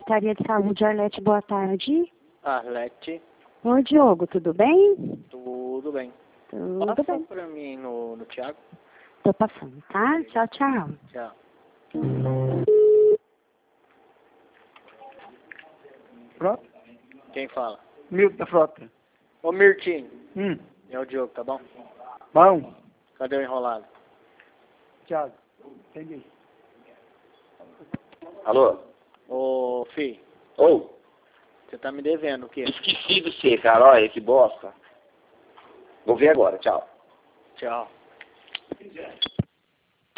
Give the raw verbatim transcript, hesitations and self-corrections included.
Secretaria de Saúde, Arlete, boa tarde. Arlete. Oi, Diogo, tudo bem? Tudo bem. Tudo Passa bem. pra mim no, no Thiago. Tô passando, tá? Tchau, tchau. Tchau. Frota? Quem fala? Milton da Frota. Ô Mirtinho. Hum. É o Diogo, tá bom? Bom. Cadê o enrolado? Thiago. Entendi. Alô? Ô, Fih, Ou, você tá me devendo o quê? esqueci de você, cara. Olha que bosta. Vou ver agora. Tchau. Tchau.